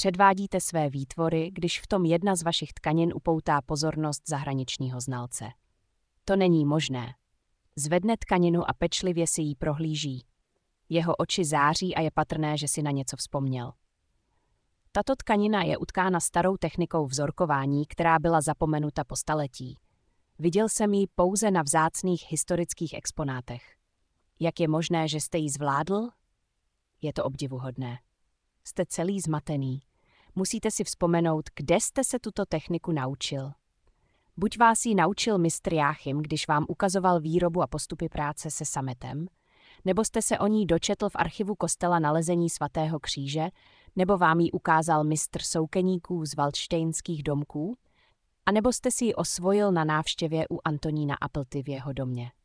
předvádíte své výtvory, když v tom jedna z vašich tkanin upoutá pozornost zahraničního znalce. To není možné. Zvedne tkaninu a pečlivě si ji prohlíží. Jeho oči září a je patrné, že si na něco vzpomněl. Tato tkanina je utkána starou technikou vzorkování, která byla zapomenuta po staletí. Viděl jsem ji pouze na vzácných historických exponátech. Jak je možné, že jste ji zvládl? Je to obdivuhodné. Jste celý zmatený. Musíte si vzpomenout, kde jste se tuto techniku naučil. Buď vás ji naučil mistr Jáchym, když vám ukazoval výrobu a postupy práce se sametem, nebo jste se o ní dočetl v archivu kostela Nalezení svatého kříže, nebo vám ji ukázal mistr soukeníků z Valdštejnských domků, a nebo jste si ji osvojil na návštěvě u Antonína Applety v jeho domě.